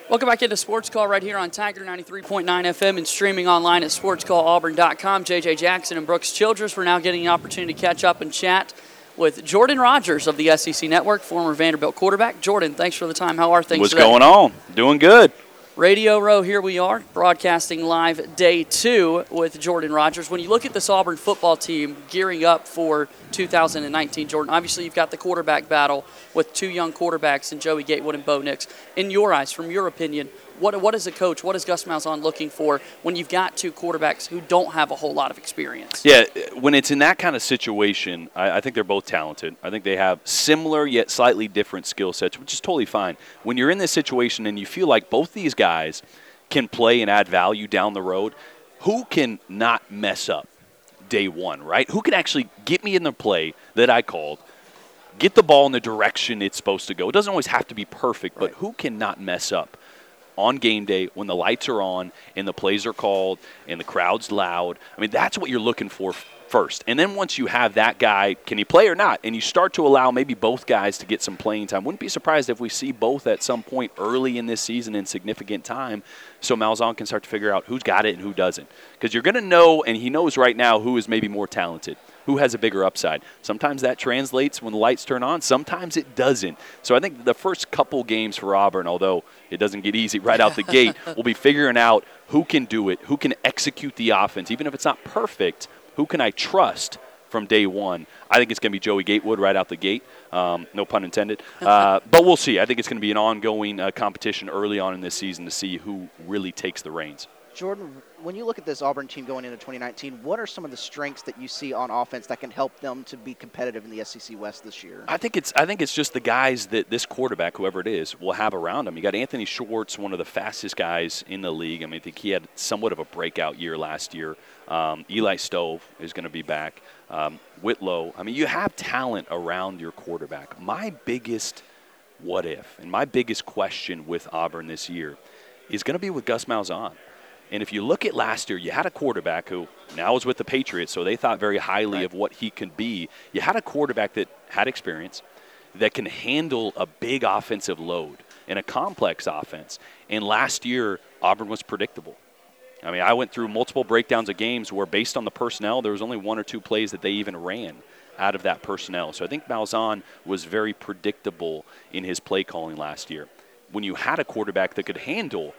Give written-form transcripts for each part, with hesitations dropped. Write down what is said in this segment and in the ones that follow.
Welcome back into Sports Call right here on Tiger 93.9 FM and streaming online at sportscallauburn.com. JJ Jackson and Brooks Childress. We're now getting the opportunity to catch up and chat with Jordan Rodgers of the SEC Network, former Vanderbilt quarterback. Jordan, thanks for the time. How are things today? What's going on? Doing good. Radio Row, here we are, broadcasting live day 2 with Jordan Rodgers. When you look at this Auburn football team gearing up for 2019, Jordan, obviously you've got the quarterback battle with 2 young quarterbacks in Joey Gatewood and Bo Nix. In your eyes, from your opinion, what is a coach, what is Gus Malzahn looking for when you've got 2 quarterbacks who don't have a whole lot of experience? Yeah, when it's in that kind of situation, I think they're both talented. I think they have similar yet slightly different skill sets, which is totally fine. When you're in this situation and you feel like both these guys can play and add value down the road, who can not mess up day one, right? Who can actually get me in the play that I called, get the ball in the direction it's supposed to go? It doesn't always have to be perfect, but who can not mess up on game day when the lights are on and the plays are called and the crowd's loud? I mean, that's what you're looking for first. And then once you have that guy, can he play or not? And you start to allow maybe both guys to get some playing time. Wouldn't be surprised if we see both at some point early in this season in significant time, so Malzahn can start to figure out who's got it and who doesn't. Because you're going to know, and he knows right now, who is maybe more talented, who has a bigger upside. Sometimes that translates when the lights turn on. Sometimes it doesn't. So I think the first couple games for Auburn, although it doesn't get easy right out the gate, we'll be figuring out who can do it, who can execute the offense. Even if it's not perfect, who can I trust from day one? I think it's going to be Joey Gatewood right out the gate. No pun intended. But we'll see. I think it's going to be an ongoing competition early on in this season to see who really takes the reins. Jordan, when you look at this Auburn team going into 2019, what are some of the strengths that you see on offense that can help them to be competitive in the SEC West this year? I think it's just the guys that this quarterback, whoever it is, will have around him. You got Anthony Schwartz, one of the fastest guys in the league. I mean, I think he had somewhat of a breakout year last year. Eli Stove is going to be back. Whitlow. I mean, you have talent around your quarterback. My biggest what if and my biggest question with Auburn this year is going to be with Gus Malzahn. And if you look at last year, you had a quarterback who now is with the Patriots, so they thought very highly of what he could be. You had a quarterback that had experience, that can handle a big offensive load and a complex offense. And last year, Auburn was predictable. I mean, I went through multiple breakdowns of games where, based on the personnel, there was only 1 or 2 plays that they even ran out of that personnel. So I think Malzahn was very predictable in his play calling last year. When you had a quarterback that could handle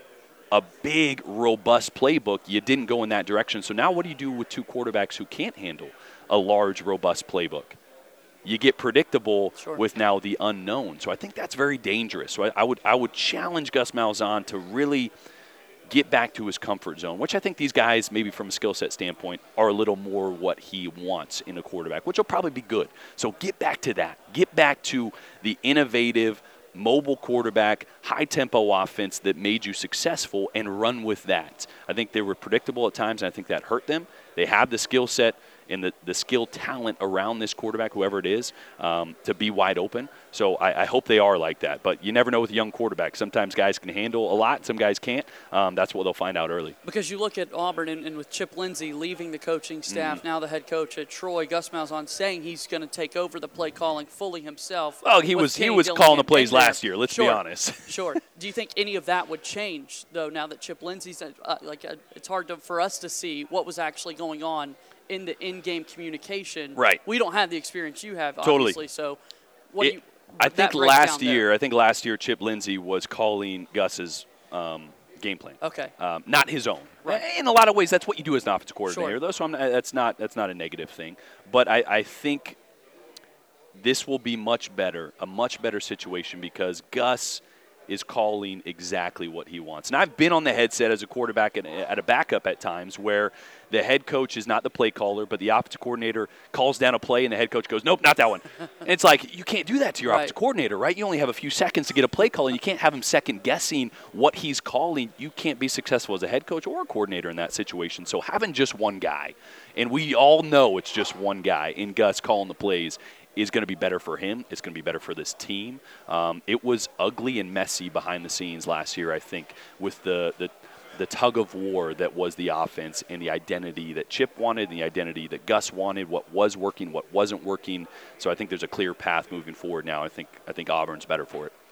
a big, robust playbook, you didn't go in that direction. So now what do you do with 2 quarterbacks who can't handle a large, robust playbook? You get predictable with now the unknown. So I think that's very dangerous. So I would challenge Gus Malzahn to really get back to his comfort zone, which I think these guys, maybe from a skill set standpoint, are a little more what he wants in a quarterback, which will probably be good. So get back to that. Get back to the innovative, mobile quarterback, high-tempo offense that made you successful, and run with that. I think they were predictable at times, and I think that hurt them. They have the skill set and the skill talent around this quarterback, whoever it is, to be wide open. So I hope they are like that. But you never know with a young quarterback. Sometimes guys can handle a lot. Some guys can't. That's what they'll find out early. Because you look at Auburn and with Chip Lindsey leaving the coaching staff, now the head coach at Troy, Gus Malzahn saying he's going to take over the play calling fully himself. Well, he was calling the plays last year, let's be honest. Sure. Do you think any of that would change, though, now that Chip Lindsey's it's hard for us to see what was actually going on in the in-game communication. Right. We don't have the experience you have, obviously. Totally. So I think last year Chip Lindsey was calling Gus's game plan. Okay. Not his own. Right. In a lot of ways, that's what you do as an offensive coordinator, though. So that's not a negative thing. But I think this will be a much better situation because Gus is calling exactly what he wants. And I've been on the headset as a quarterback at a backup at times where the head coach is not the play caller, but the offensive coordinator calls down a play and the head coach goes, nope, not that one. And it's like, you can't do that to your offensive coordinator, right? You only have a few seconds to get a play call, and you can't have him second-guessing what he's calling. You can't be successful as a head coach or a coordinator in that situation. So having just one guy, and we all know it's just one guy in Gus calling the plays, is going to be better for him. It's going to be better for this team. It was ugly and messy behind the scenes last year, I think, with the tug of war that was the offense and the identity that Chip wanted and the identity that Gus wanted, what was working, what wasn't working. So I think there's a clear path moving forward now. I think Auburn's better for it.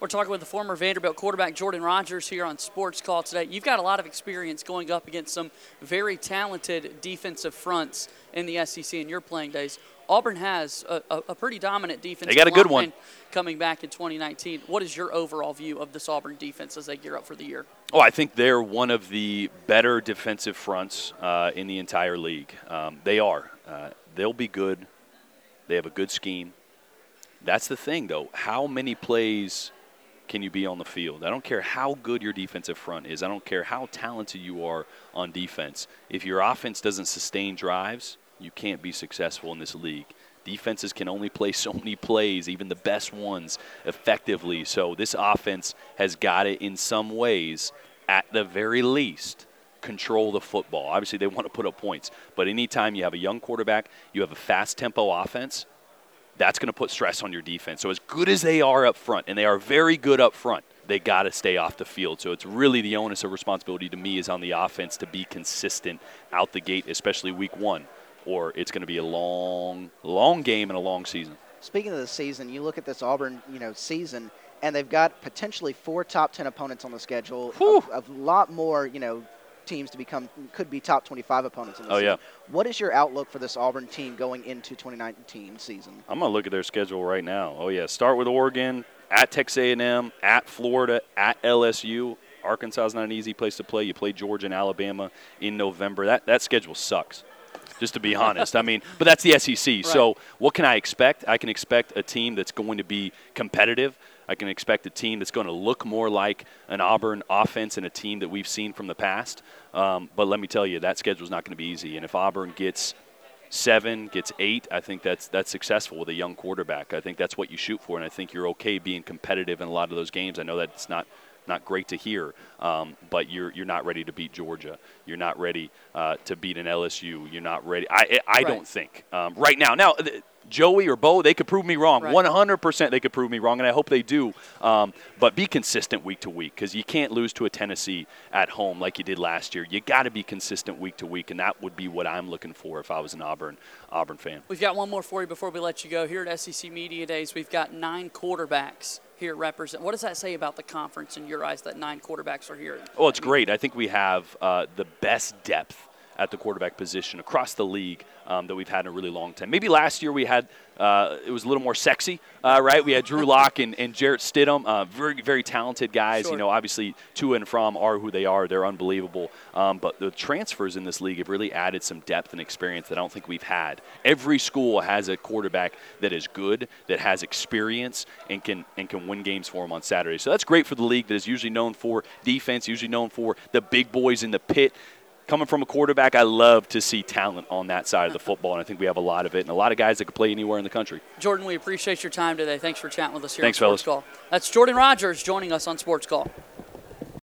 We're talking with the former Vanderbilt quarterback Jordan Rodgers here on Sports Call today. You've got a lot of experience going up against some very talented defensive fronts in the SEC in your playing days. Auburn has a pretty dominant defense. They got a good one coming back in 2019. What is your overall view of this Auburn defense as they gear up for the year? Oh, I think they're one of the better defensive fronts in the entire league. They are. They'll be good. They have a good scheme. That's the thing, though. How many plays can you be on the field? I don't care how good your defensive front is. I don't care how talented you are on defense. If your offense doesn't sustain drives, you can't be successful in this league. Defenses can only play so many plays, even the best ones, effectively. So this offense has got to, in some ways, at the very least, control the football. Obviously, they want to put up points. But anytime you have a young quarterback, you have a fast-tempo offense, that's going to put stress on your defense. So as good as they are up front, and they are very good up front, they got to stay off the field. So it's really the onus of responsibility to me is on the offense to be consistent out the gate, especially week one, or it's going to be a long, long game and a long season. Speaking of the season, you look at this Auburn, season, and they've got potentially 4 top 10 opponents on the schedule. A lot more, teams could be top 25 opponents in the season. Yeah. What is your outlook for this Auburn team going into 2019 season? I'm going to look at their schedule right now. Oh, yeah. Start with Oregon, at Texas A&M, at Florida, at LSU. Arkansas is not an easy place to play. You play Georgia and Alabama in November. That schedule sucks, just to be honest. I mean, but that's the SEC. Right. So what can I expect? I can expect a team that's going to be competitive. I can expect a team that's going to look more like an Auburn offense and a team that we've seen from the past. But let me tell you, that schedule is not going to be easy. And if Auburn gets 7, gets 8, I think that's successful with a young quarterback. I think that's what you shoot for, and I think you're okay being competitive in a lot of those games. I know that's not great to hear, but you're not ready to beat Georgia. You're not ready to beat an LSU. You're not ready. I don't think right now. Now, Joey or Bo, they could prove me wrong. Right. 100% they could prove me wrong, and I hope they do. But be consistent week to week, because you can't lose to a Tennessee at home like you did last year. You got to be consistent week to week, and that would be what I'm looking for if I was an Auburn fan. We've got one more for you before we let you go. Here at SEC Media Days, we've got 9 quarterbacks here represent. What does that say about the conference in your eyes that 9 quarterbacks are here? Well, it's great. I think we have the best depth at the quarterback position across the league that we've had in a really long time. Maybe last year we had it was a little more sexy, right? We had Drew Lock and Jarrett Stidham, very, very talented guys. Sure. Obviously to and from are who they are. They're unbelievable. But the transfers in this league have really added some depth and experience that I don't think we've had. Every school has a quarterback that is good, that has experience, and can win games for them on Saturday. So that's great for the league that is usually known for defense, usually known for the big boys in the pit. Coming from a quarterback, I love to see talent on that side of the football, and I think we have a lot of it, and a lot of guys that can play anywhere in the country. Jordan, we appreciate your time today. Thanks for chatting with us here Thanks, on Sports fellas. Call. That's Jordan Rodgers joining us on Sports Call.